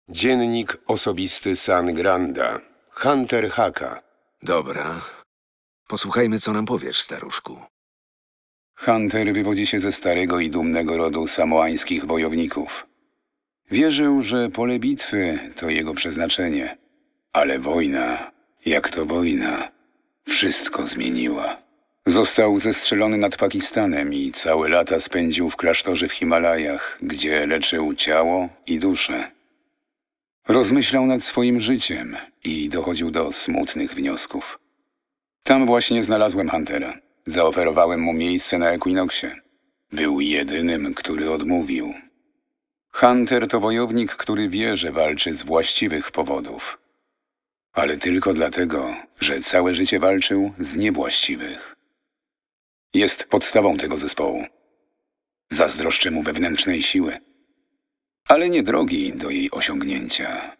Dziennik osobisty Sangranda. Hunter Haka. Dobra. Posłuchajmy, co nam powiesz, staruszku. Hunter wywodzi się ze starego i dumnego rodu samoańskich wojowników. Wierzył, że pole bitwy to jego przeznaczenie. Ale wojna, jak to wojna, wszystko zmieniła. Został zestrzelony nad Pakistanem i całe lata spędził w klasztorze w Himalajach, gdzie leczył ciało i duszę. Rozmyślał nad swoim życiem i dochodził do smutnych wniosków. Tam właśnie znalazłem Huntera. Zaoferowałem mu miejsce na Equinoxie. Był jedynym, który odmówił. Hunter to wojownik, który wie, że walczy z właściwych powodów. Ale tylko dlatego, że całe życie walczył z niewłaściwych. Jest podstawą tego zespołu. Zazdroszczę mu wewnętrznej siły, ale nie drogi do jej osiągnięcia.